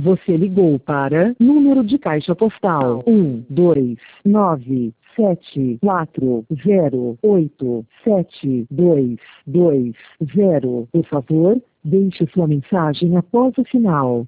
Você ligou para número de caixa postal 12974087220. Por favor, deixe sua mensagem após o sinal.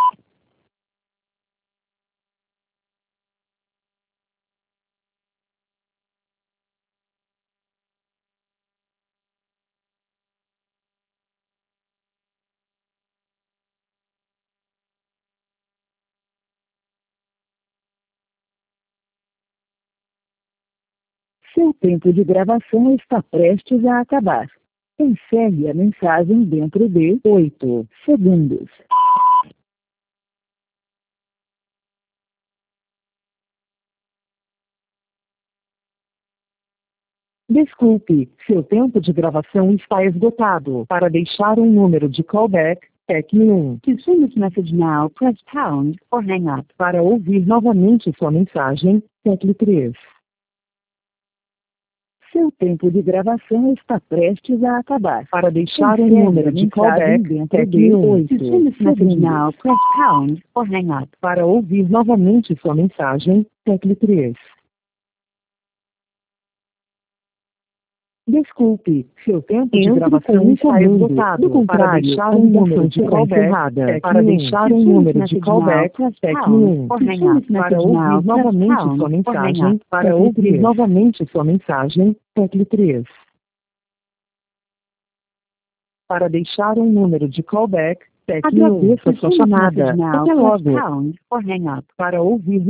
Seu tempo de gravação está prestes a acabar. Encerre a mensagem dentro de 8 segundos. Desculpe, seu tempo de gravação está esgotado. Para deixar um número de callback, tecle 1. To send this message now, press pound or hang up. Para ouvir novamente sua mensagem, tecle 3. Seu tempo de gravação está prestes a acabar. Para deixar um número de callback, tecle 8. To send this message now, press pound or hang up. Para ouvir novamente sua mensagem, tecle 3. Desculpe, seu tempo de gravação está esgotado. Para deixar um número de callback, para deixar um número de callback, tecle 1. Para ouvir novamente sua mensagem, para ouvir novamente sua mensagem, tecle 3. Para deixar um número de callback, tecle 1. Agradeço a sua chamada. Até logo. Para ouvir